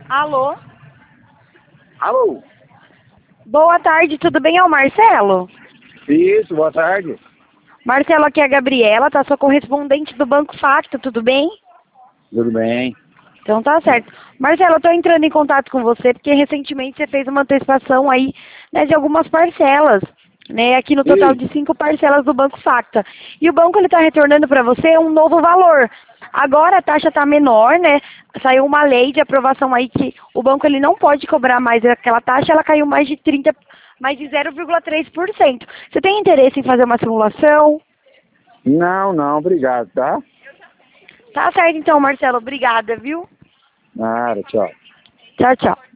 Alô? Alô? Boa tarde, tudo bem? É o Marcelo? Isso, boa tarde. Marcelo, aqui é a Gabriela, tá? Sou correspondente do Banco Facta, tudo bem? Tudo bem? Então tá certo. Marcelo, eu tô entrando em contato com você porque recentemente você fez uma antecipação aí, né, de algumas parcelas, né, aqui no total de 5 parcelas do Banco Facta. E o banco ele tá retornando para você um novo valor. Agora a taxa tá menor, né? Saiu uma lei de aprovação aí que o banco ele não pode cobrar mais aquela taxa, ela caiu mais de 0,3%. Você tem interesse em fazer uma simulação? Não, obrigado, tá? Tá certo então, Marcelo, obrigada, viu? Nada, tchau. Tchau, tchau.